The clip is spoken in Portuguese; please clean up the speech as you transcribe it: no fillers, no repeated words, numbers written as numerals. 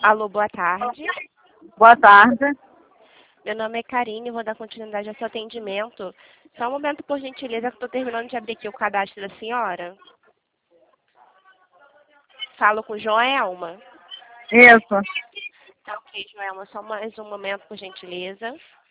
Alô, boa tarde. Boa tarde. Meu nome é Karine, vou dar continuidade ao seu atendimento. Só um momento, por gentileza, que estou terminando de abrir aqui o cadastro da senhora. Falo com Joelma. Isso. Tá ok, Joelma, só mais um momento, por gentileza.